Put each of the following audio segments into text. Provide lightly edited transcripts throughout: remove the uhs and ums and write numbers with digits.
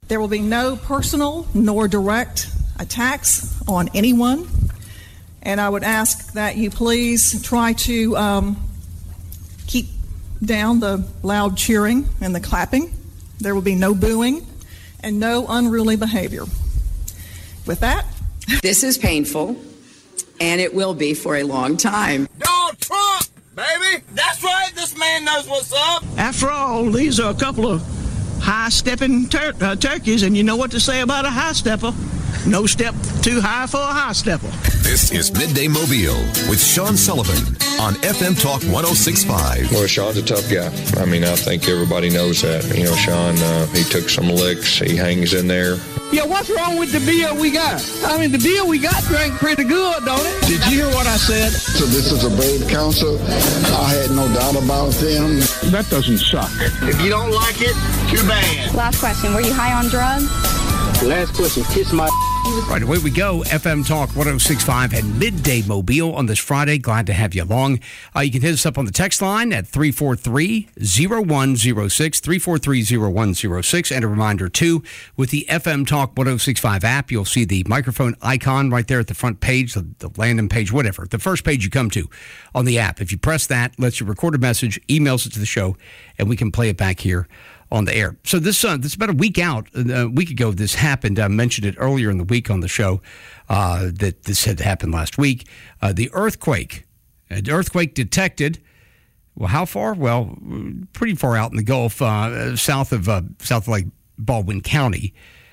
There will be no personal nor direct attacks on anyone. And I would ask that you please try to keep down the loud cheering and the clapping. There will be no booing and no unruly behavior. With that, this is painful, and it will be for a long time. Donald Trump, baby! That's right, this man knows what's up. After all, these are a couple of high-stepping turkeys, and you know what to say about a high-stepper. No step too high for a high-stepper. This is Midday Mobile with Sean Sullivan on FM Talk 106.5. Well, Sean's a tough guy. I mean, I think everybody knows that. You know, Sean, he took some licks. He hangs in there. Yeah, what's wrong with the beer we got? I mean, the beer we got drank pretty good, don't it? Did you hear what I said? So this is a brave council. I had no doubt about them. That doesn't suck. If you don't like it, too bad. Last question, were you high on drugs? Last question, kiss my... Right, away we go. FM Talk 106.5 and Midday Mobile on this Friday. Glad to have you along. You can hit us up on the text line at 343-0106, 343-0106. And a reminder, too, with the FM Talk 106.5 app, you'll see the microphone icon right there at the front page, the landing page, whatever. The first page you come to on the app. If you press that, lets you record a message, emails it to the show, and we can play it back here on the air. So this is about a week ago this happened. I mentioned it earlier in the week on the show that this had happened last week. The earthquake detected. Well, how far? Well, pretty far out in the Gulf, south of Lake Baldwin County.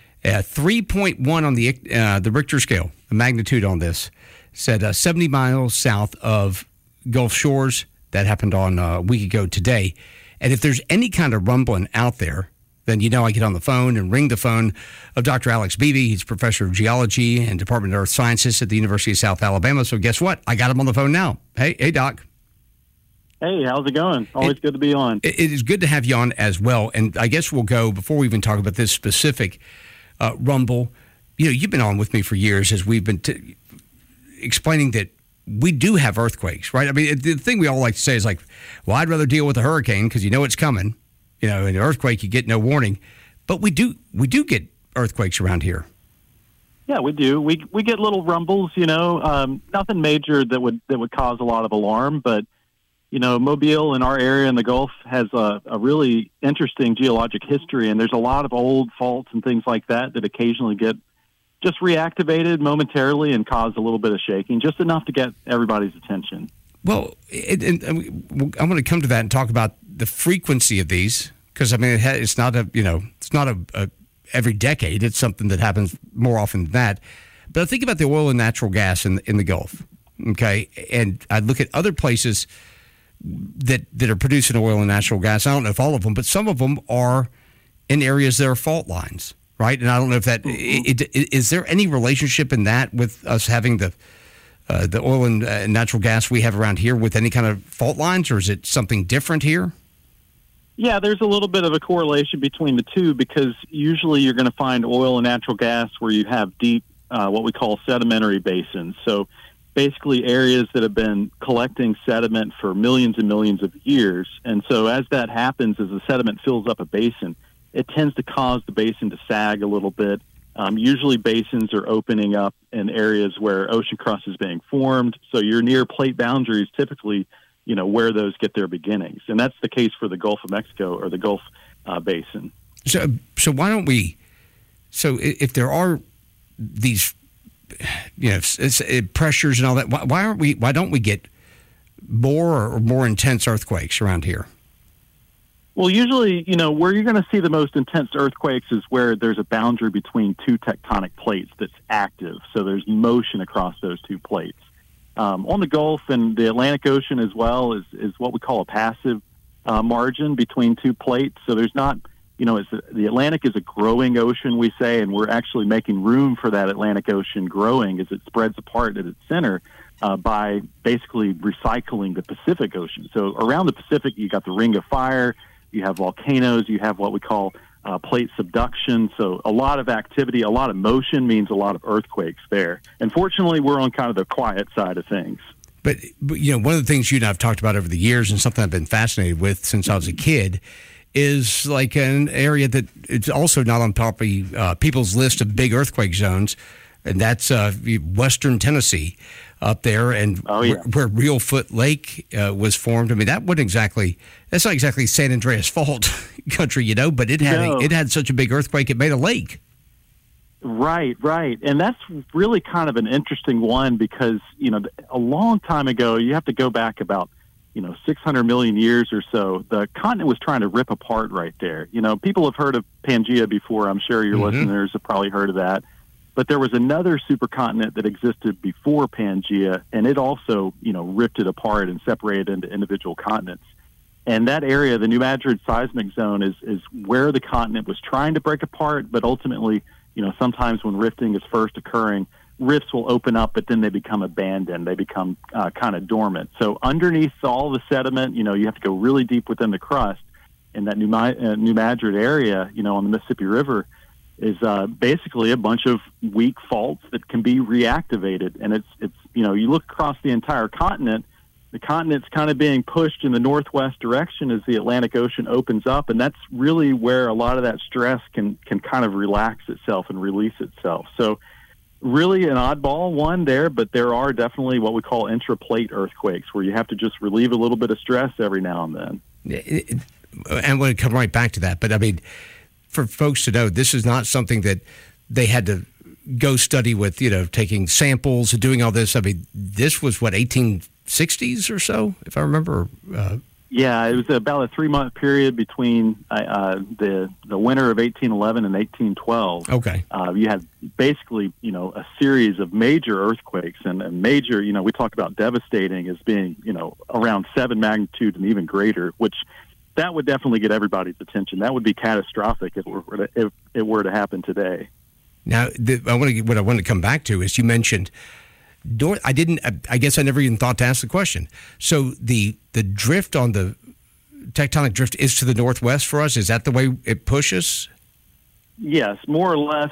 3.1 on the Richter scale. The magnitude on this said 70 miles south of Gulf Shores. That happened on a week ago today. And if there's any kind of rumbling out there, then I get on the phone and ring the phone of Dr. Alex Beebe. He's professor of geology and Department of Earth Sciences at the University of South Alabama. So guess what? I got him on the phone now. Hey, Doc. Hey, how's it going? Always good to be on. It is good to have you on as well. And I guess we'll go, before we even talk about this specific rumble, you've been on with me for years as we've been explaining that we do have earthquakes, right? I mean, the thing we all like to say is like, well, I'd rather deal with a hurricane because it's coming. In an earthquake, you get no warning. But we do get earthquakes around here. Yeah, we do. We get little rumbles, nothing major that would cause a lot of alarm. But, Mobile in our area in the Gulf has a really interesting geologic history, and there's a lot of old faults and things like that occasionally get just reactivated momentarily and cause a little bit of shaking, just enough to get everybody's attention. Well, I'm going to come to that and talk about the frequency of these, because it's not a every decade. It's something that happens more often than that. But I think about the oil and natural gas in the Gulf. Okay, and I look at other places that are producing oil and natural gas. I don't know if all of them, but some of them are in areas that are fault lines. Right, and I don't know if that is there any relationship in that with us having the oil and natural gas we have around here with any kind of fault lines, or is it something different here? Yeah, there's a little bit of a correlation between the two, because usually you're going to find oil and natural gas where you have deep, what we call sedimentary basins. So basically areas that have been collecting sediment for millions and millions of years. And so as that happens, as the sediment fills up a basin, it tends to cause the basin to sag a little bit. Usually basins are opening up in areas where ocean crust is being formed. So you're near plate boundaries, typically, where those get their beginnings. And that's the case for the Gulf of Mexico or the Gulf Basin. So why don't we, if there are these, pressures and all that, why don't we get more intense earthquakes around here? Well, usually, where you're going to see the most intense earthquakes is where there's a boundary between two tectonic plates that's active. So there's motion across those two plates. On the Gulf and the Atlantic Ocean as well is what we call a passive margin between two plates. So there's not, the Atlantic is a growing ocean, we say, and we're actually making room for that Atlantic Ocean growing as it spreads apart at its center. By basically recycling the Pacific Ocean. So around the Pacific, you got the Ring of Fire, you have volcanoes, you have what we call plate subduction. So a lot of activity, a lot of motion means a lot of earthquakes there. And fortunately, we're on kind of the quiet side of things. But one of the things you and I have talked about over the years, and something I've been fascinated with since I was a kid, is like an area that it's also not on top of people's list of big earthquake zones, and that's western Tennessee up there, and where Reelfoot Lake was formed. I mean, that's not exactly San Andreas Fault country, but it had such a big earthquake it made a lake. Right. And that's really kind of an interesting one because, a long time ago, you have to go back about 600 million years or so, the continent was trying to rip apart right there. People have heard of Pangaea before. I'm sure your listeners have probably heard of that. But there was another supercontinent that existed before Pangaea, and it also, ripped it apart and separated into individual continents. And that area, the New Madrid seismic zone, is where the continent was trying to break apart, but ultimately, sometimes when rifting is first occurring, rifts will open up, but then they become abandoned. They become kind of dormant. So underneath all the sediment, you have to go really deep within the crust. And that New Madrid area, on the Mississippi River, is basically a bunch of weak faults that can be reactivated. And it's you look across the entire continent, the continent's kind of being pushed in the northwest direction as the Atlantic Ocean opens up, and that's really where a lot of that stress can kind of relax itself and release itself. So really an oddball one there, but there are definitely what we call intraplate earthquakes where you have to just relieve a little bit of stress every now and then. And we'll come right back to that. But, I mean, for folks to know, this is not something that they had to go study with, taking samples and doing all this. I mean, this was, 1860s or so, if I remember? Yeah, it was about a 3-month period between the winter of 1811 and 1812. Okay. You had basically, a series of major earthquakes and major, we talk about devastating as being, around 7 magnitude and even greater, which that would definitely get everybody's attention. That would be catastrophic if it were to happen today. Now, what I want to come back to is you mentioned I guess I never even thought to ask the question. So the drift on the tectonic drift is to the northwest for us? Is that the way it pushes? Yes, more or less.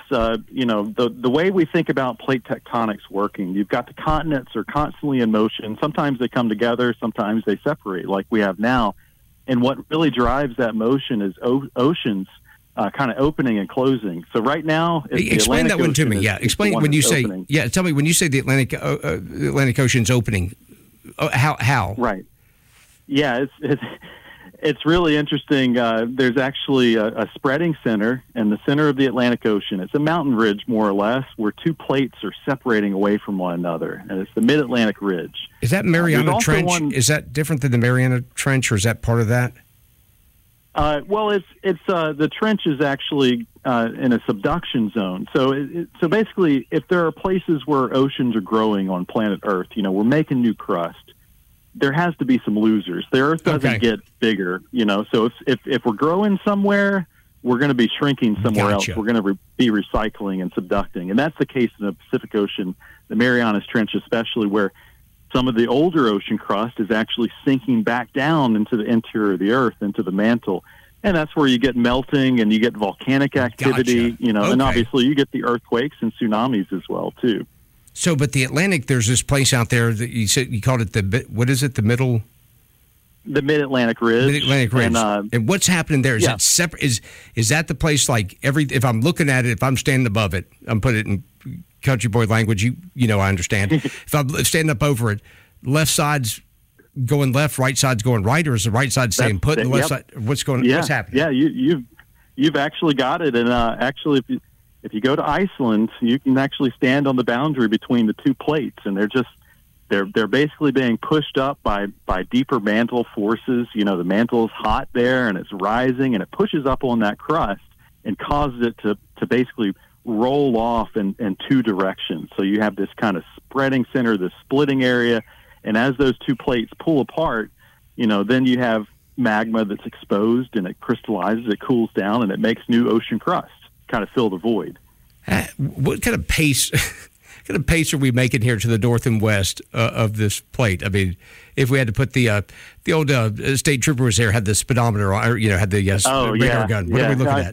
The way we think about plate tectonics working, you've got the continents are constantly in motion. Sometimes they come together, sometimes they separate, like we have now. And what really drives that motion is oceans kind of opening and closing. So right now, explain that one to me. Yeah, explain when you say. Opening. Yeah, tell me when you say the Atlantic Ocean's opening. How? Right. Yeah, it's really interesting. There's actually a spreading center in the center of the Atlantic Ocean. It's a mountain ridge, more or less, where two plates are separating away from one another, and it's the Mid-Atlantic Ridge. Is that Mariana Trench? Is that different than the Mariana Trench, or is that part of that? Well, it's the trench is actually in a subduction zone. So basically, if there are places where oceans are growing on planet Earth, we're making new crust. There has to be some losers. The Earth doesn't get bigger, So if we're growing somewhere, we're going to be shrinking somewhere else. We're going to be recycling and subducting, and that's the case in the Pacific Ocean, the Marianas Trench especially, where some of the older ocean crust is actually sinking back down into the interior of the Earth, into the mantle. And that's where you get melting and you get volcanic activity, and obviously you get the earthquakes and tsunamis as well, too. So, but the Atlantic, there's this place out there that you said, you called it the Mid-Atlantic Ridge. Mid-Atlantic Ridge. And what's happening there? Is that separate? Is that the place like if I'm looking at it, if I'm standing above it, I'm putting it in country boy language, I understand. If I'm standing up over it, left side's going left, right side's going right, or is the right side staying put and the left side? What's happening? Yeah, you've actually got it. And actually, if you go to Iceland, you can actually stand on the boundary between the two plates, and they're basically being pushed up by deeper mantle forces. The mantle is hot there, and it's rising, and it pushes up on that crust and causes it to basically roll off in two directions. So you have this kind of spreading center, this splitting area, and as those two plates pull apart, then you have magma that's exposed, and it crystallizes, it cools down, and it makes new ocean crust, kind of fill the void. What kind of pace? What kind of pace are we making here to the north and west of this plate? I mean, if we had to put the old state trooper was there, had the speedometer, or had the radar gun. What are we looking at?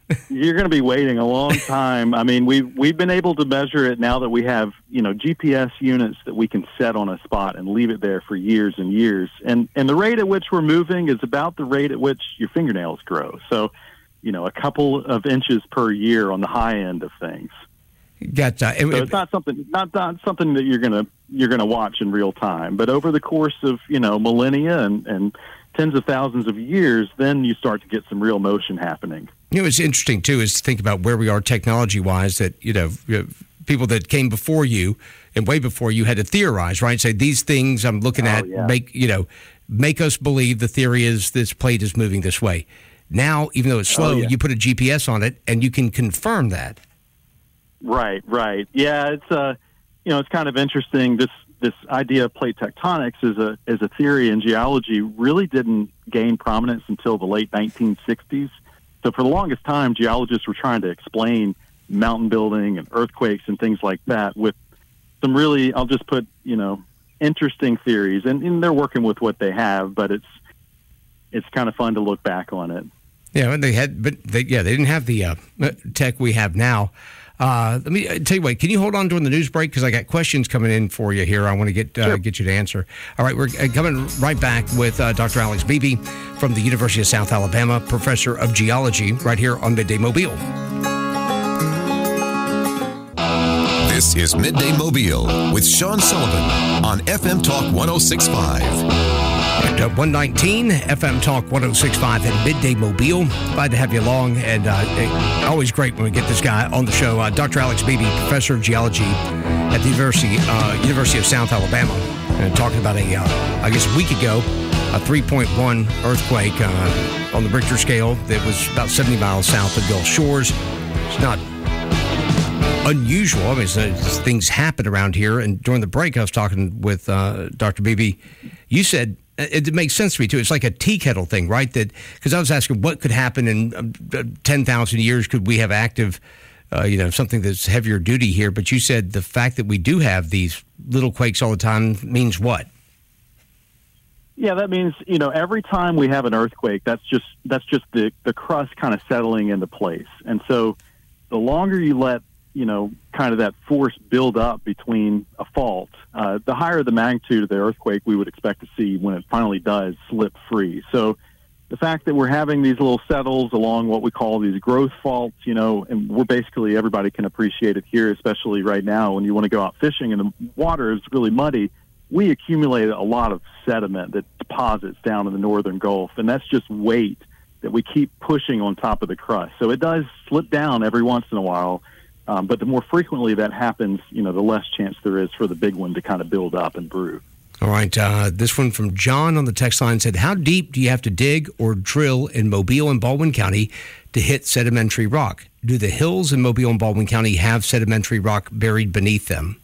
You're going to be waiting a long time. I mean, we've been able to measure it now that we have, GPS units that we can set on a spot and leave it there for years and years. And the rate at which we're moving is about the rate at which your fingernails grow. So, a couple of inches per year on the high end of things. So it's not something that you're gonna watch in real time. But over the course of millennia and tens of thousands of years, then you start to get some real motion happening. It's interesting, too, is to think about where we are technology-wise, that, people that came before you and way before you had to theorize, right? Say, these things I'm looking at make us believe the theory is this plate is moving this way. Now, even though it's slow, you put a GPS on it, and you can confirm that. Right. Yeah, it's it's kind of interesting. This idea of plate tectonics as a theory in geology really didn't gain prominence until the late 1960s. So for the longest time, geologists were trying to explain mountain building and earthquakes and things like that with some really, I'll just put, interesting theories. And they're working with what they have, but it's kind of fun to look back on it. Yeah, they didn't have the tech we have now. Let me tell you what, can you hold on during the news break? Because I got questions coming in for you here. I want to get you to answer. All right, we're coming right back with Dr. Alex Beebe from the University of South Alabama, professor of geology, right here on Midday Mobile. This is Midday Mobile with Sean Sullivan on FM Talk 106.5. At 119 FM Talk 106.5 at Midday Mobile. Glad to have you along, and always great when we get this guy on the show. Dr. Alex Beebe, professor of geology at the University of South Alabama, and talking about a week ago, a 3.1 earthquake on the Richter scale that was about 70 miles south of Gulf Shores. It's not unusual. I mean, things happen around here. And during the break, I was talking with Dr. Beebe. You said it makes sense to me too. It's like a tea kettle thing, right? That because I was asking what could happen in 10,000 years. Could we have active, something that's heavier duty here? But you said the fact that we do have these little quakes all the time means what? Yeah, that means every time we have an earthquake, that's just the crust kind of settling into place. And so the longer you let kind of that force build up between a fault, the higher the magnitude of the earthquake we would expect to see when it finally does slip free. So the fact that we're having these little settles along what we call these growth faults, and we're basically, everybody can appreciate it here, especially right now when you want to go out fishing and the water is really muddy, we accumulate a lot of sediment that deposits down in the northern Gulf, and that's just weight that we keep pushing on top of the crust. So it does slip down every once in a while. But the more frequently that happens, the less chance there is for the big one to kind of build up and brew. All right. This one from John on the text line said, how deep do you have to dig or drill in Mobile and Baldwin County to hit sedimentary rock? Do the hills in Mobile and Baldwin County have sedimentary rock buried beneath them?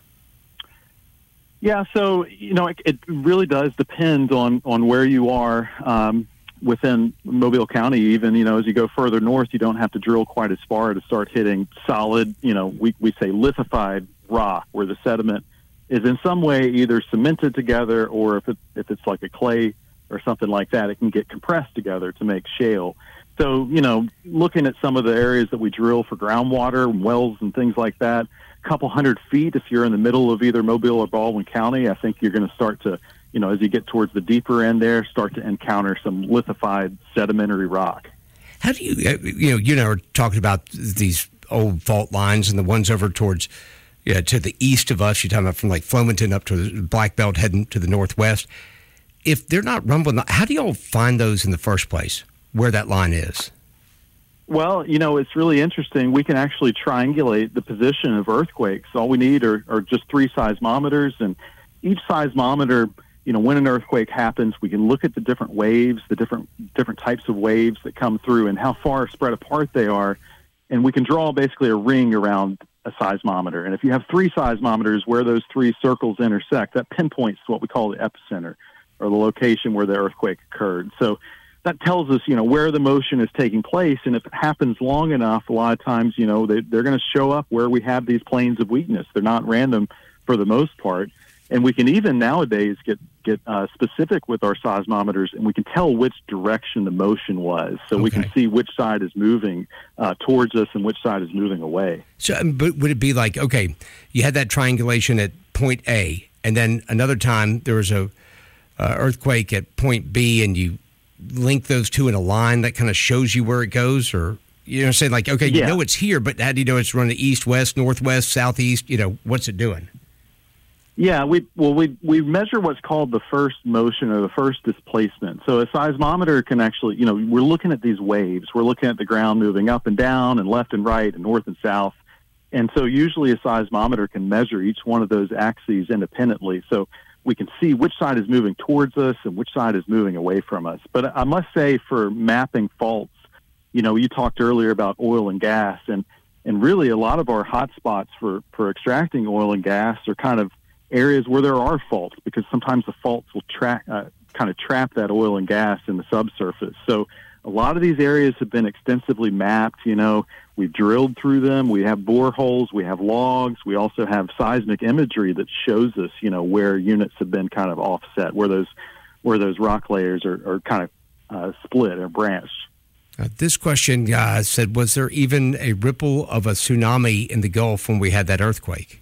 Yeah, so, it really does depend on where you are. Within Mobile County, even, as you go further north, you don't have to drill quite as far to start hitting solid, we say lithified rock, where the sediment is in some way either cemented together, or if it's like a clay or something like that, it can get compressed together to make shale. So, looking at some of the areas that we drill for groundwater, wells and things like that, a couple 100 feet, if you're in the middle of either Mobile or Baldwin County, I think you're going to start to, as you get towards the deeper end there, start to encounter some lithified sedimentary rock. How do you, you know, talking about these old fault lines and the ones over towards, to the east of us, you're talking about from like Flomaton up to the Black Belt heading to the northwest. If they're not rumbling, how do y'all find those in the first place, where that line is? Well, it's really interesting. We can actually triangulate the position of earthquakes. All we need are just 3 seismometers, and each seismometer, when an earthquake happens, we can look at the different waves, the different types of waves that come through and how far spread apart they are, and we can draw basically a ring around a seismometer. And if you have 3 seismometers where those 3 circles intersect, that pinpoints what we call the epicenter, or the location where the earthquake occurred. So that tells us, where the motion is taking place, and if it happens long enough, a lot of times, they're going to show up where we have these planes of weakness. They're not random for the most part. And we can even nowadays get specific with our seismometers, and we can tell which direction the motion was. So we can see which side is moving towards us and which side is moving away. So, but would it be like, okay, you had that triangulation at point A, and then another time there was a earthquake at point B, and you link those two in a line that kind of shows you where it goes? Or, you know, saying like, okay, you know it's here, but how do you know it's running east, west, northwest, southeast? You know, what's it doing? Yeah, we measure what's called the first motion or the first displacement. So a seismometer can actually, you know, we're looking at these waves. We're looking at the ground moving up and down and left and right and north and south. And so usually a seismometer can measure each one of those axes independently. So we can see which side is moving towards us and which side is moving away from us. But I must say, for mapping faults, you know, you talked earlier about oil and gas, and really a lot of our hot spots for extracting oil and gas are kind of areas where there are faults, because sometimes the faults will kind of trap that oil and gas in the subsurface. So a lot of these areas have been extensively mapped. You know, we've drilled through them. We have boreholes. We have logs. We also have seismic imagery that shows us, you know, where units have been kind of offset, where those rock layers are kind of split or branched. This question said, was there even a ripple of a tsunami in the Gulf when we had that earthquake?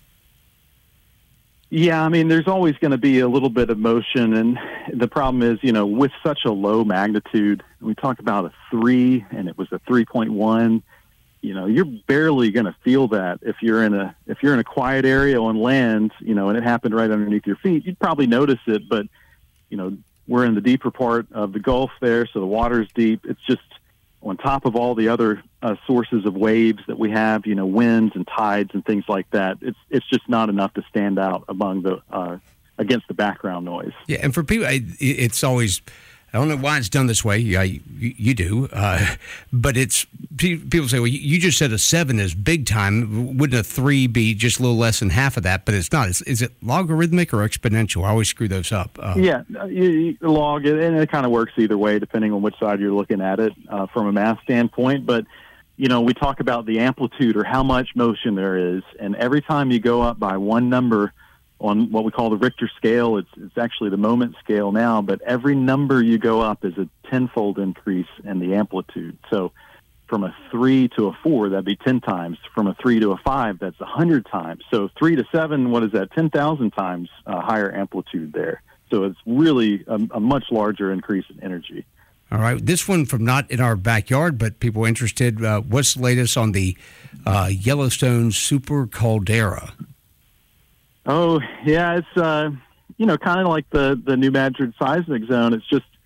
Yeah, I mean, there's always going to be a little bit of motion, and the problem is, you know, with such a low magnitude, we talk about a 3, and it was a 3.1. You know, you're barely going to feel that if you're in a quiet area on land, you know, and it happened right underneath your feet. You'd probably notice it, but you know, we're in the deeper part of the Gulf there, so the water's deep. It's just on top of all the other sources of waves that we have, you know, winds and tides and things like that. It's just not enough to stand out among the against the background noise. Yeah, and for people, it's always, I don't know why it's done this way. Yeah, you do, but it's, people say, well, you just said a 7 is big time. Wouldn't a 3 be just a little less than half of that? But it's not. Is it logarithmic or exponential? I always screw those up. Yeah, you log it, and it kind of works either way, depending on which side you're looking at it from a math standpoint. But you know, we talk about the amplitude or how much motion there is, and every time you go up by one number on what we call the Richter scale, it's actually the moment scale now, but every number you go up is a tenfold increase in the amplitude. So from a 3 to a 4, that'd be 10 times. From a 3 to a 5, that's 100 times. So 3 to 7, what is that? 10,000 times higher amplitude there. So it's really a much larger increase in energy. All right. This one from not in our backyard, but people interested. What's the latest on the Yellowstone super caldera? Oh, yeah, it's, you know, kind of like the New Madrid seismic zone.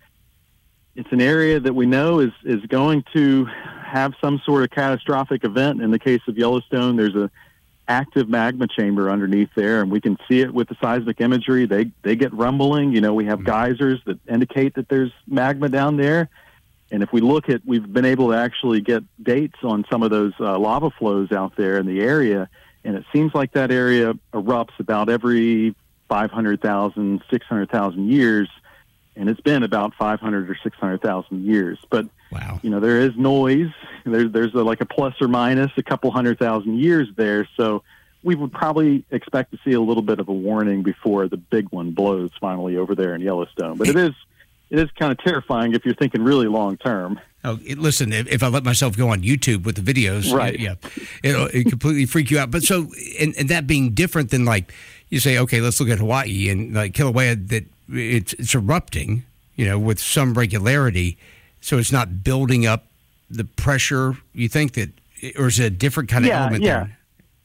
It's an area that we know is going to have some sort of catastrophic event. In the case of Yellowstone, there's a active magma chamber underneath there, and we can see it with the seismic imagery. They get rumbling. You know, we have geysers that indicate that there's magma down there. And if we look at, we've been able to actually get dates on some of those lava flows out there in the area, and it seems like that area erupts about every 500,000, 600,000 years, and it's been about 500 or 600,000 years. But, wow, you know, there is noise. There's like a plus or minus a couple 100,000 years there, so we would probably expect to see a little bit of a warning before the big one blows finally over there in Yellowstone. But it is kind of terrifying if you're thinking really long term. Oh, listen, if I let myself go on YouTube with the videos, right? Yeah, it'll completely freak you out. But so, and that being different than, like, you say, okay, let's look at Hawaii and like Kilauea, that it's erupting, you know, with some regularity, so it's not building up the pressure. You think that, or is it a different kind of element there?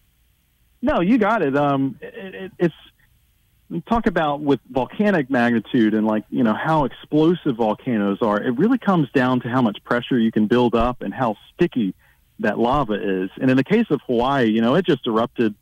No, you got it. It's, we talk about with volcanic magnitude and, like, you know, how explosive volcanoes are. It really comes down to how much pressure you can build up and how sticky that lava is. And in the case of Hawaii, you know, it just erupted.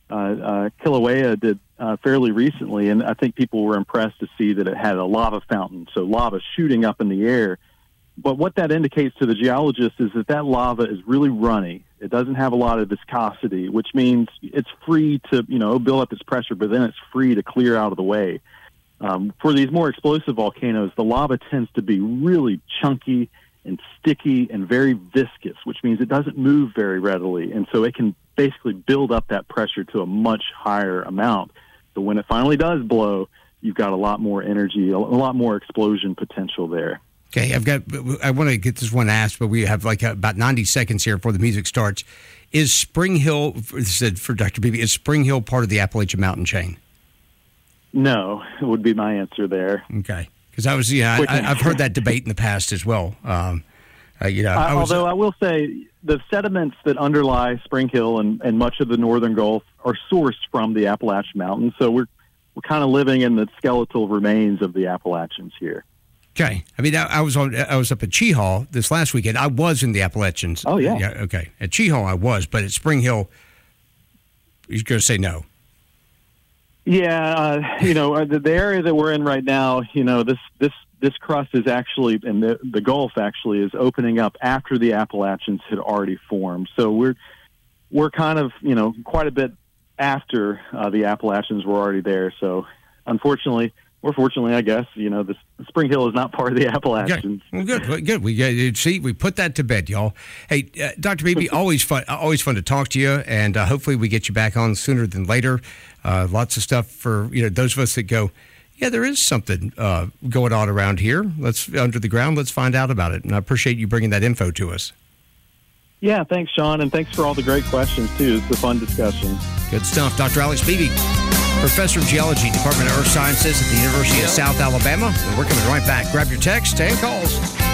Kilauea did fairly recently, and I think people were impressed to see that it had a lava fountain, so lava shooting up in the air. But what that indicates to the geologist is that lava is really runny. It doesn't have a lot of viscosity, which means it's free to, you know, build up its pressure, but then it's free to clear out of the way. For these more explosive volcanoes, the lava tends to be really chunky and sticky and very viscous, which means it doesn't move very readily. And so it can basically build up that pressure to a much higher amount. So when it finally does blow, you've got a lot more energy, a lot more explosion potential there. Okay, I want to get this one asked, but we have like about 90 seconds here before the music starts. Is Spring Hill, for Dr. Beebe, is Spring Hill part of the Appalachian Mountain chain? No, would be my answer there. Okay, because I've heard that debate in the past as well. Although I will say the sediments that underlie Spring Hill and much of the northern Gulf are sourced from the Appalachian Mountains, so we're kind of living in the skeletal remains of the Appalachians here. Okay, I mean, I was up at Chehaw this last weekend. I was in the Appalachians. Oh yeah. Okay, at Chehaw I was, but at Spring Hill, you're going to say no. Yeah, the area that we're in right now, this crust is actually, and the Gulf actually is opening up after the Appalachians had already formed. So we're kind of, quite a bit after the Appalachians were already there. So unfortunately, or fortunately, I guess, the Spring Hill is not part of the Appalachians. Okay. Well, good. We put that to bed, y'all. Hey, Dr. Beebe, always fun to talk to you, and hopefully we get you back on sooner than later. Lots of stuff for those of us that go, yeah, there is something going on around here. Let's under the ground. Let's find out about it. And I appreciate you bringing that info to us. Yeah, thanks, Sean, and thanks for all the great questions too. It's a fun discussion. Good stuff, Dr. Alex Beebe, Professor of Geology, Department of Earth Sciences at the University of South Alabama. And we're coming right back. Grab your text and calls.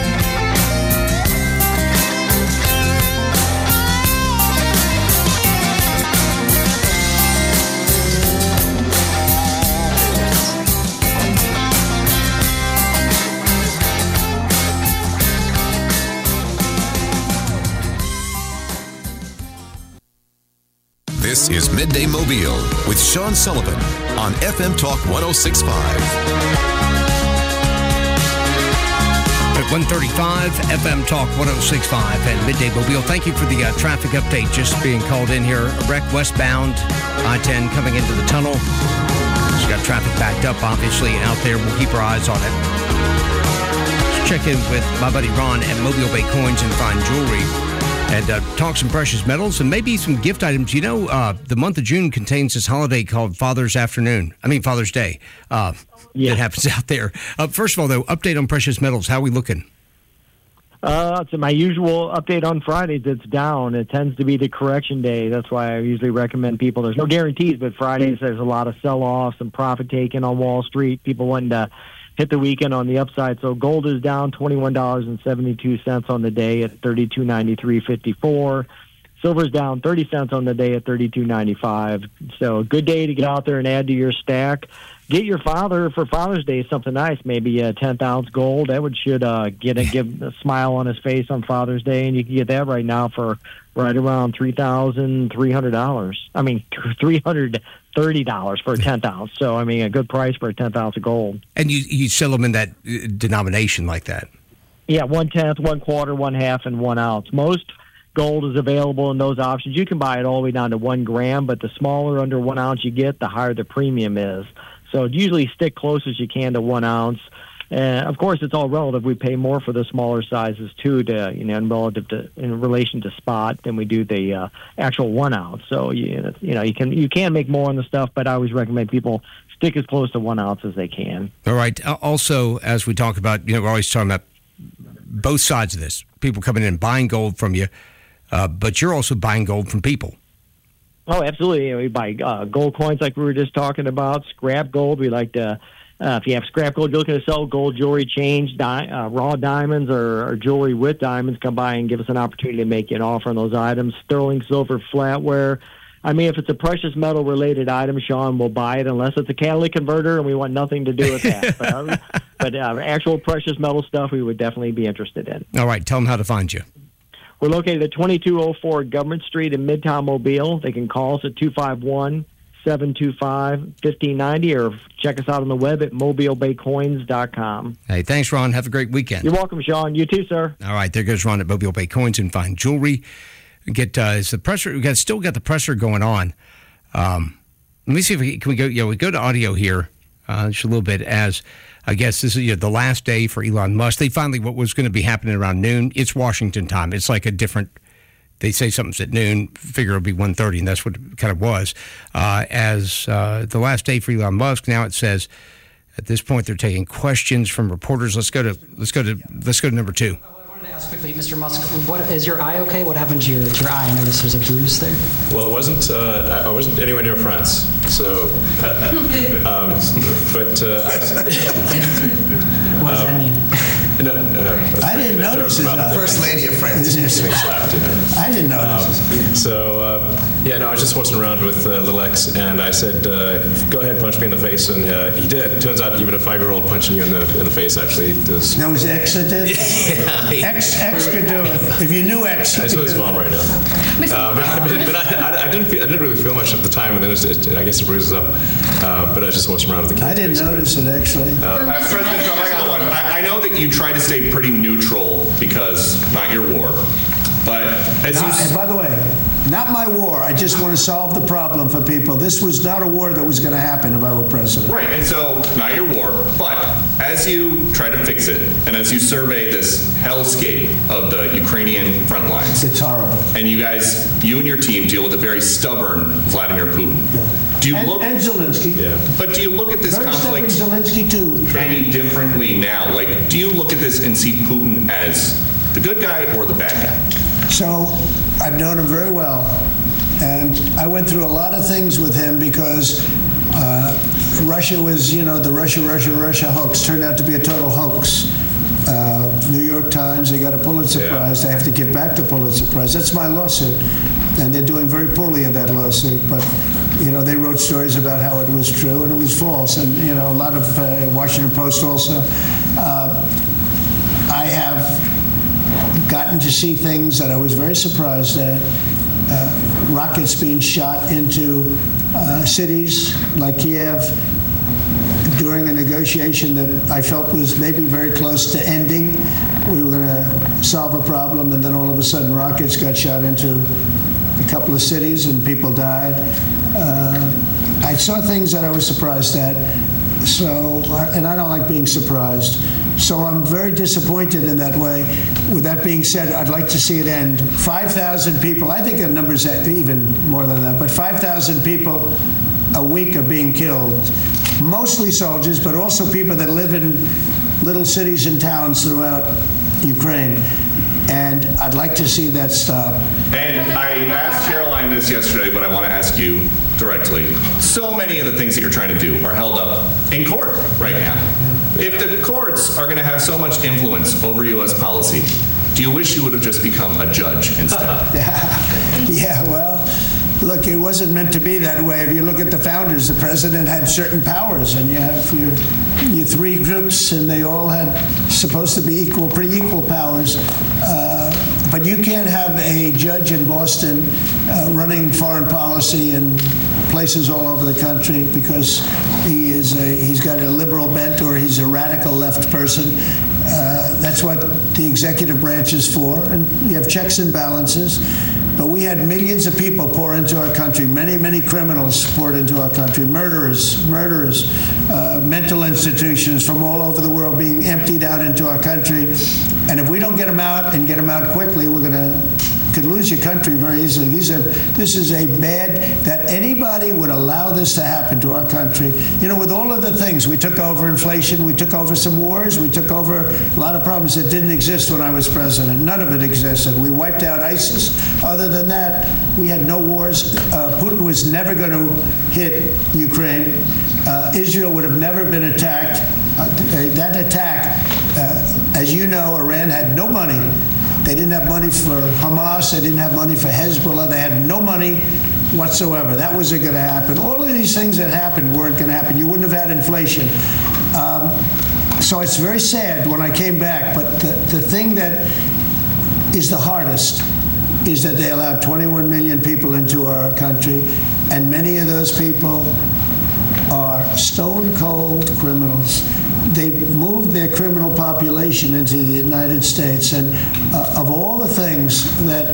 This is Midday Mobile with Sean Sullivan on FM Talk 106.5. At 1:35, FM Talk 106.5 and Midday Mobile. Thank you for the traffic update just being called in here. A wreck westbound, I-10 coming into the tunnel. Just got traffic backed up, obviously, out there. We'll keep our eyes on it. Let's check in with my buddy Ron at Mobile Bay Coins and Fine Jewelry. And talk some precious metals and maybe some gift items. The month of June contains this holiday called Father's Day. That happens out there. First of all, though, update on precious metals. How are we looking? So my usual update on Fridays, it's down. It tends to be the correction day. That's why I usually recommend people. There's no guarantees, but Fridays there's a lot of sell-offs and profit taking on Wall Street. People wanting to hit the weekend on the upside. So gold is down $21.72 on the day at $32.93.54. Silver's down 30 cents on the day at $32.95. So a good day to get out there and add to your stack. Get your father for Father's Day something nice, maybe a 10th ounce gold. That should give a smile on his face on Father's Day, and you can get that right now for right around $3,300. I mean, $330 for a 10th ounce. So, I mean, a good price for a 10th ounce of gold. And you sell them in that denomination like that? Yeah, 1/10, 1/4, 1/2, and 1 ounce. Most gold is available in those options. You can buy it all the way down to 1 gram, but the smaller under 1 ounce you get, the higher the premium is. So usually stick close as you can to 1 ounce. Of course, it's all relative. We pay more for the smaller sizes too, in relation to spot than we do the actual 1 ounce. So you can make more on the stuff, but I always recommend people stick as close to 1 ounce as they can. All right. Also, as we talk about, we're always talking about both sides of this. People coming in and buying gold from you, but you're also buying gold from people. Oh, absolutely. We buy gold coins like we were just talking about, scrap gold. We like to, if you have scrap gold, you're looking to sell gold jewelry, change, raw diamonds or jewelry with diamonds, come by and give us an opportunity to make you an offer on those items. Sterling silver flatware. I mean, if it's a precious metal related item, Sean will buy it unless it's a catalytic converter, and we want nothing to do with that. but actual precious metal stuff, we would definitely be interested in. All right. Tell them how to find you. We're located at 2204 Government Street in Midtown Mobile. They can call us at 251-725-1590 or check us out on the web at mobilebaycoins.com. Hey, thanks, Ron. Have a great weekend. You're welcome, Sean. You too, sir. All right, there goes Ron at Mobile Bay Coins and Fine Jewelry. Get is the pressure. We still got the pressure going on. Let me see if we go. We go to audio here just a little bit as. I guess this is the last day for Elon Musk. They finally, what was going to be happening around noon, it's Washington time. It's like a different they say something's at noon, figure it'll be 1:30, and that's what it kind of was. As the last day for Elon Musk, now it says at this point they're taking questions from reporters. Let's go to number 2. I wanted to ask quickly, Mr. Musk, is your eye okay? What happened to your eye? I noticed there's a bruise there. Well, it wasn't. I wasn't anywhere near France, so. What does that mean? No, I didn't notice it. First lady of France. I didn't notice. I was just horsing around with Little X, and I said, "Go ahead, punch me in the face," and he did. Turns out, even a 5-year-old punching you in the face actually does. That was X that did. Yeah, X could do it. If you knew X, I saw his mom right now. But I didn't really feel much at the time, and then I guess it bruises up. But I was just horsing around with the kids. I didn't notice it actually. President Trump, I know that you try to stay pretty neutral because not your war, but and by the way, not my war. I just want to solve the problem for people. This was not a war that was going to happen if I were president. Right, and so not your war, but as you try to fix it, and as you survey this hellscape of the Ukrainian front lines, it's horrible. And you and your team deal with a very stubborn Vladimir Putin. Yeah. And Zelensky. Yeah. But do you look at this conflict Zelensky too. any differently now? Like, do you look at this and see Putin as the good guy or the bad guy? So, I've known him very well, and I went through a lot of things with him because Russia was, the Russia hoax turned out to be a total hoax. New York Times, they got a Pulitzer Prize. They have to give back the Pulitzer Prize. That's my lawsuit, and they're doing very poorly in that lawsuit, but they wrote stories about how it was true and it was false. And, a lot of Washington Post also. I have gotten to see things that I was very surprised at. Rockets being shot into cities like Kiev during a negotiation that I felt was maybe very close to ending. We were going to solve a problem, and then all of a sudden rockets got shot into a couple of cities and people died. I saw things that I was surprised at, and I don't like being surprised. So I'm very disappointed in that way. With that being said, I'd like to see it end. 5,000 people, I think the number's even more than that, but 5,000 people a week are being killed. Mostly soldiers, but also people that live in little cities and towns throughout Ukraine. And I'd like to see that stop. And I asked Caroline this yesterday, but I want to ask you directly. So many of the things that you're trying to do are held up in court right now. If the courts are going to have so much influence over U.S. policy, do you wish you would have just become a judge instead? Yeah, well, look, it wasn't meant to be that way. If you look at the founders, the president had certain powers, and you have your 3 groups, and they all had supposed to be pretty equal powers. But you can't have a judge in Boston running foreign policy in places all over the country because he's got a liberal bent or he's a radical left person. That's what the executive branch is for, and you have checks and balances. But we had millions of people pour into our country, many criminals poured into our country, murderers, mental institutions from all over the world being emptied out into our country. And if we don't get them out and get them out quickly, could lose your country very easily. This is a bad, that anybody would allow this to happen to our country. With all of the things, we took over inflation, we took over some wars, we took over a lot of problems that didn't exist when I was president. None of it existed. We wiped out ISIS. Other than that, we had no wars. Putin was never going to hit Ukraine. Israel would have never been attacked. That attack, as you know, Iran had no money. They didn't have money for Hamas. They didn't have money for Hezbollah. They had no money whatsoever. That wasn't going to happen. All of these things that happened weren't going to happen. You wouldn't have had inflation. So it's very sad when I came back. But the thing that is the hardest is that they allowed 21 million people into our country, and many of those people are stone-cold criminals. They moved their criminal population into the United States, and of all the things that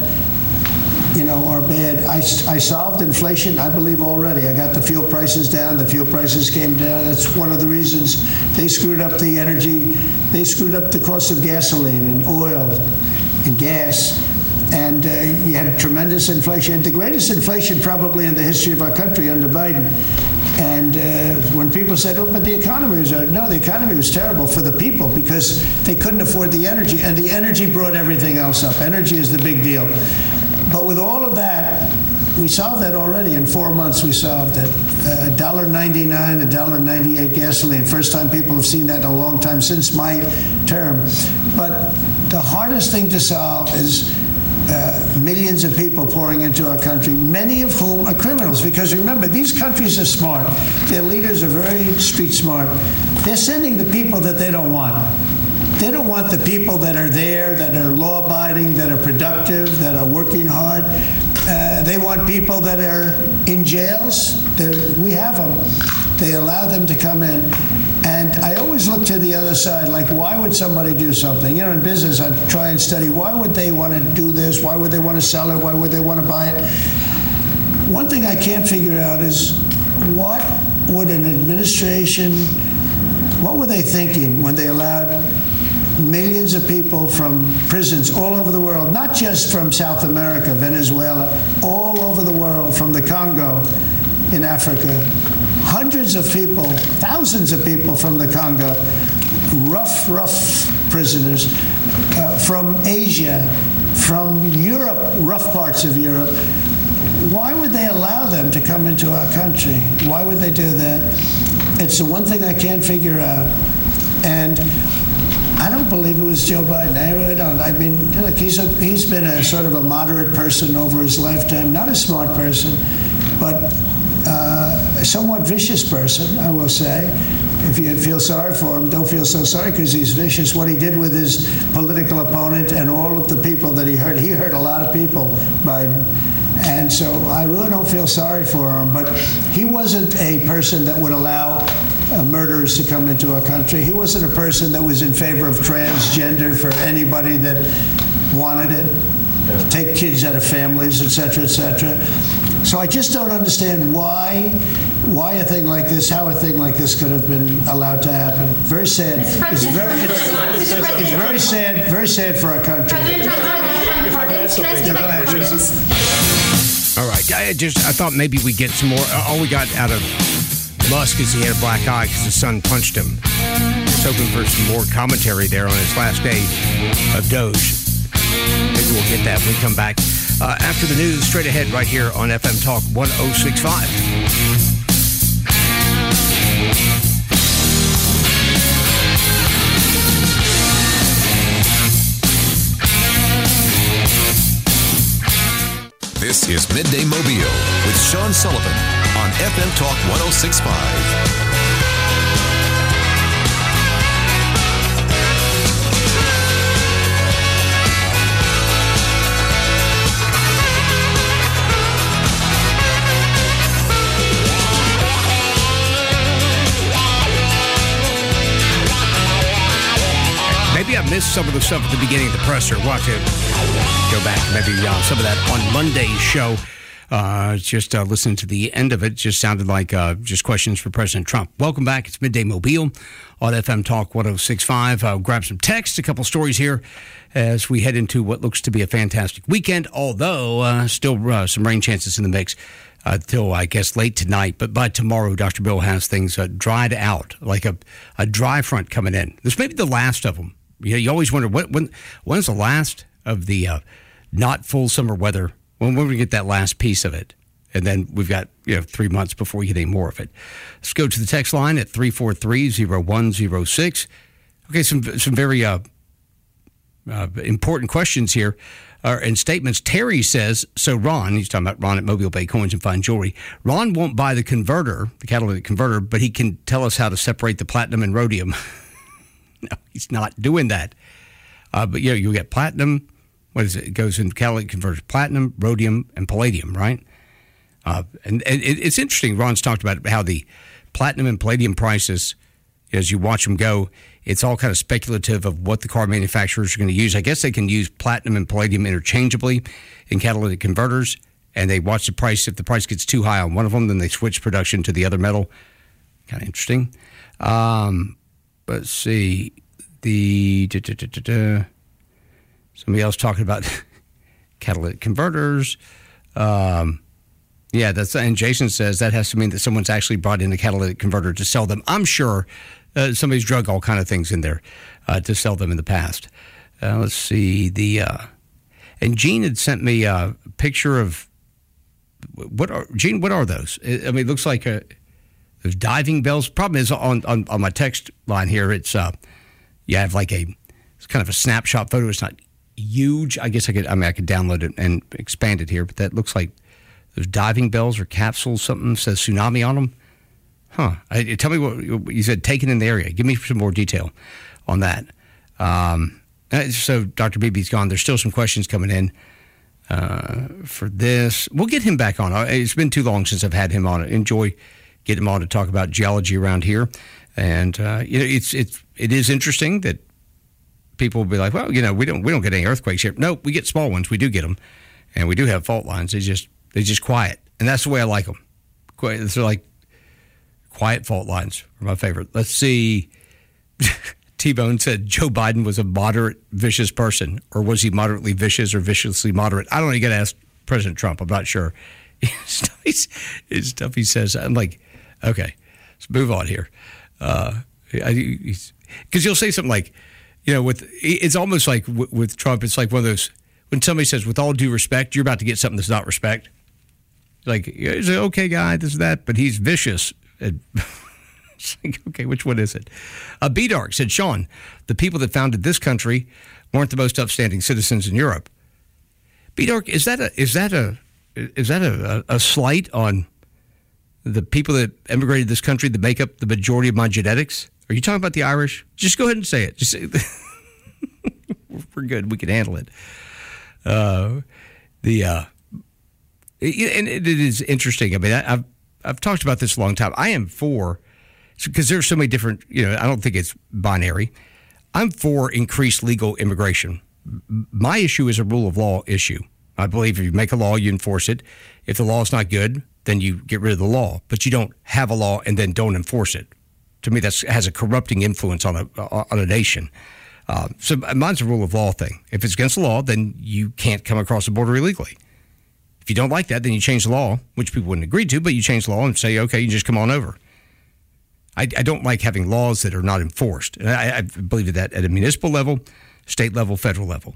are bad, I solved inflation, I believe, already. I got the fuel prices down. The fuel prices came down. That's one of the reasons they screwed up the energy. They screwed up the cost of gasoline and oil and gas. And you had tremendous inflation, the greatest inflation probably in the history of our country under Biden. And when people said, oh, but the economy was, no, the economy was terrible for the people because they couldn't afford the energy. And the energy brought everything else up. Energy is the big deal. But with all of that, we solved that already. In 4 months, we solved it. $1.99, $1.98 gasoline. First time people have seen that in a long time since my term. But the hardest thing to solve is millions of people pouring into our country, many of whom are criminals. Because remember, these countries are smart. Their leaders are very street smart. They're sending the people that they don't want. They don't want the people that are there, that are law-abiding, that are productive, that are working hard. They want people that are in jails. We have them. They allow them to come in. And I always look to the other side, like, why would somebody do something? You know, in business, I try and study, why would they want to do this? Why would they want to sell it? Why would they want to buy it? One thing I can't figure out is what would an administration, what were they thinking when they allowed millions of people from prisons all over the world, not just from South America, Venezuela, all over the world, from the Congo in Africa, hundreds of people, thousands of people from the Congo, rough prisoners, from Asia, from Europe, rough parts of Europe. Why would they allow them to come into our country? Why would they do that? It's the one thing I can't figure out. And I don't believe it was Joe Biden. I really don't. I mean, look, he's been a sort of a moderate person over his lifetime, not a smart person, but a somewhat vicious person, I will say. If you feel sorry for him, don't feel so sorry because he's vicious. What he did with his political opponent and all of the people that he hurt a lot of people, Biden. And so I really don't feel sorry for him. But he wasn't a person that would allow murderers to come into our country. He wasn't a person that was in favor of transgender for anybody that wanted it, take kids out of families, et cetera, et cetera. So I just don't understand why a thing like this, how a thing like this could have been allowed to happen. Very sad. It's very sad for our country. All right. I thought maybe we'd get some more. All we got out of Musk is he had a black eye because his son punched him. Just hoping for some more commentary there on his last day of Doge. Maybe we'll get that when we come back. After the news, straight ahead right here on FM Talk 1065. This is Midday Mobile with Sean Sullivan on FM Talk 1065. Maybe I missed some of the stuff at the beginning of the presser. We'll have to go back, maybe some of that on Monday's show. Just listening to the end of it, just sounded like just questions for President Trump. Welcome back. It's Midday Mobile on FM Talk 1065. I'll grab some text, a couple stories here as we head into what looks to be a fantastic weekend, although still some rain chances in the mix till, I guess, late tonight. But by tomorrow, Dr. Bill has things dried out, like a dry front coming in. This may be the last of them. You always wonder, when's the last of the not full summer weather? When we get that last piece of it? And then we've got 3 months before we get any more of it. Let's go to the text line at 343-0106. Okay, some very important questions here and statements. Terry says, so Ron, he's talking about Ron at Mobile Bay Coins and Fine Jewelry. Ron won't buy the converter, the catalytic converter, but he can tell us how to separate the platinum and rhodium. No, he's not doing that. But you'll get platinum. What is it? It goes in catalytic converters: platinum, rhodium, and palladium, right? And it's interesting. Ron's talked about how the platinum and palladium prices, as you watch them go, it's all kind of speculative of what the car manufacturers are going to use. I guess they can use platinum and palladium interchangeably in catalytic converters, and they watch the price. If the price gets too high on one of them, then they switch production to the other metal. Kind of interesting. Let's see. Somebody else talking about catalytic converters. And Jason says that has to mean that someone's actually brought in a catalytic converter to sell them. I'm sure somebody's drug all kind of things in there to sell them in the past. Let's see. And Gene had sent me a picture of what are those? I mean, it looks like those diving bells. Problem is on my text line here, it's you have like it's kind of a snapshot photo. It's not huge. I guess I could download it and expand it here, but that looks like those diving bells or capsules. Something says tsunami on them. Huh. Tell me what you said. Taken in the area. Give me some more detail on that. So Dr. Beebe's gone. There's still some questions coming in for this. We'll get him back on. It's been too long since I've had him on. Enjoy getting him on to talk about geology around here. And it is interesting that people will be like, well, we don't get any earthquakes here. No, we get small ones. We do get them, and we do have fault lines. They just quiet, and that's the way I like them. They're like quiet fault lines are my favorite. Let's see. T-Bone said Joe Biden was a moderate, vicious person, or was he moderately vicious or viciously moderate? I don't know. You got to ask President Trump. I'm not sure. His stuff he says. I'm like, okay, let's move on here. Because you'll say something like, it's almost like with Trump, it's like one of those, when somebody says, with all due respect, you're about to get something that's not respect. Like, he's an okay guy, this, that, but he's vicious. It's like, okay, which one is it? B-Dark said, Sean, the people that founded this country weren't the most upstanding citizens in Europe. B-Dark, is that a slight on the people that emigrated this country that make up the majority of my genetics? Are you talking about the Irish? Just go ahead and say it. Just say we're good. We can handle it. And it is interesting. I mean, I've talked about this a long time. I am for, because there's so many different, I don't think it's binary. I'm for increased legal immigration. My issue is a rule of law issue. I believe if you make a law, you enforce it. If the law is not good, then you get rid of the law. But you don't have a law and then don't enforce it. To me, that has a corrupting influence on a nation. So mine's a rule of law thing. If it's against the law, then you can't come across the border illegally. If you don't like that, then you change the law, which people wouldn't agree to, but you change the law and say, okay, you just come on over. I don't like having laws that are not enforced. And I believe that at a municipal level, state level, federal level.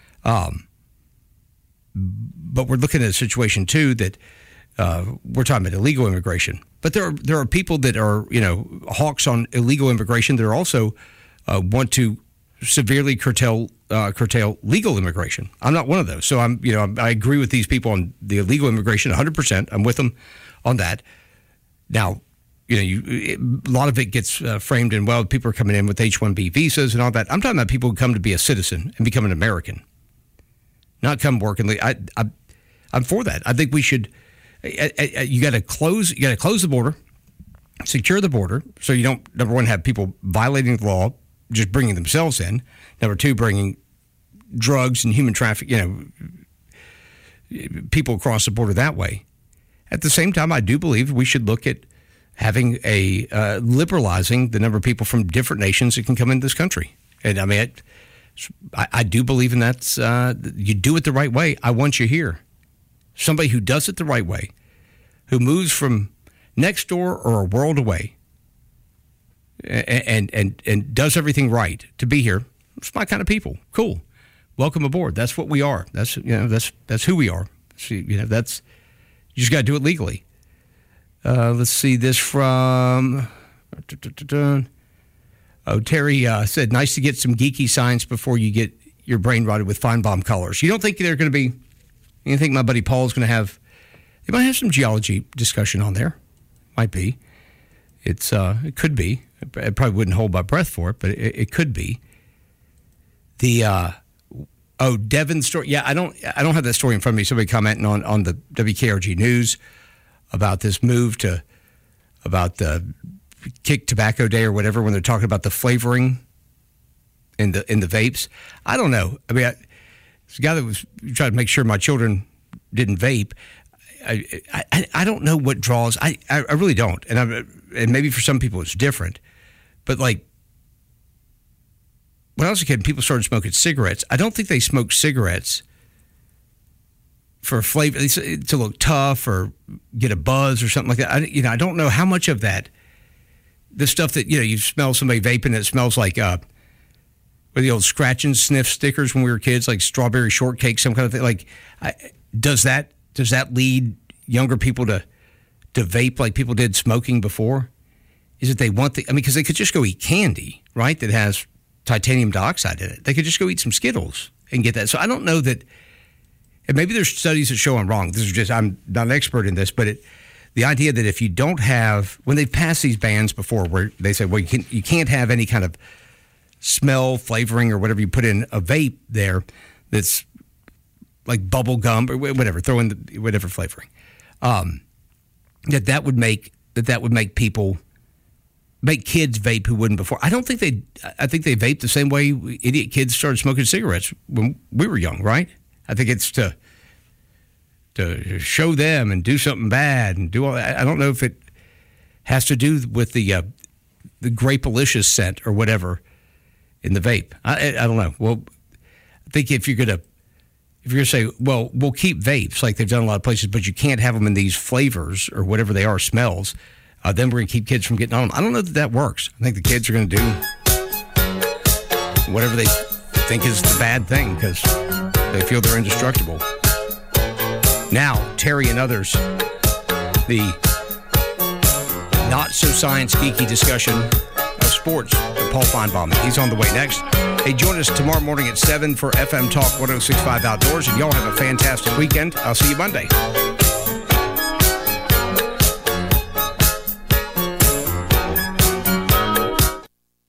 But we're looking at a situation, too, that we're talking about illegal immigration. But there are people that are, hawks on illegal immigration that are also want to severely curtail legal immigration. I'm not one of those. So I agree with these people on the illegal immigration 100%. I'm with them on that. Now, a lot of it gets framed in, well, people are coming in with H-1B visas and all that. I'm talking about people who come to be a citizen and become an American, not come work and I'm for that. I think we should. You got to close the border, secure the border, so you don't, number one, have people violating the law, just bringing themselves in. Number two, bringing drugs and human trafficking, people across the border that way. At the same time, I do believe we should look at having liberalizing the number of people from different nations that can come into this country. And I mean, I do believe in that. You do it the right way. I want you here. Somebody who does it the right way, who moves from next door or a world away and does everything right to be here. It's my kind of people. Cool. Welcome aboard. That's what we are. That's who we are. So, you just got to do it legally. Let's see this from Terry said, nice to get some geeky science before you get your brain rotted with Feinbaum colors. You don't think they're going to be, you think my buddy Paul's going to have, they might have some geology discussion on there. Might be. It could be. I probably wouldn't hold my breath for it, but it could be. The Devin story. Yeah, I don't have that story in front of me. Somebody commenting on the WKRG News about this move about the Kick Tobacco Day or whatever, when they're talking about the flavoring in the vapes. I don't know. I mean, this guy that was trying to make sure my children didn't vape. I don't know what draws. I really don't. And maybe for some people it's different. But like when I was a kid, people started smoking cigarettes. I don't think they smoked cigarettes for flavor, to look tough or get a buzz or something like that. I don't know how much of that, the stuff that, you smell somebody vaping and it smells like, the old scratch and sniff stickers when we were kids, like strawberry shortcake, some kind of thing. Like, does that lead younger people to vape like people did smoking before? Is it they want because they could just go eat candy, right? That has titanium dioxide in it. They could just go eat some Skittles and get that. So I don't know that, and maybe there's studies that show I'm wrong. This is just, I'm not an expert in this, but the idea that if you don't have, when they've passed these bans before where they say, well, you can't have any kind of smell, flavoring, or whatever you put in a vape there that's like bubble gum or whatever, throw in whatever flavoring, that would make people, make kids vape who wouldn't before. I think they vape the same way idiot kids started smoking cigarettes when we were young, right? I think it's to show them and do something bad and do all that. I don't know if it has to do with the Grapelicious scent or whatever in the vape. I don't know. Well, I think if you're gonna say, well, we'll keep vapes like they've done in a lot of places, but you can't have them in these flavors or whatever they are, smells, then we're going to keep kids from getting on them. I don't know that works. I think the kids are going to do whatever they think is the bad thing because they feel they're indestructible. Now, Terry and others, the not-so-science geeky discussion of sports with Paul Feinbaum. He's on the way next. Hey, join us tomorrow morning at 7 for FM Talk 106.5 Outdoors, and y'all have a fantastic weekend. I'll see you Monday.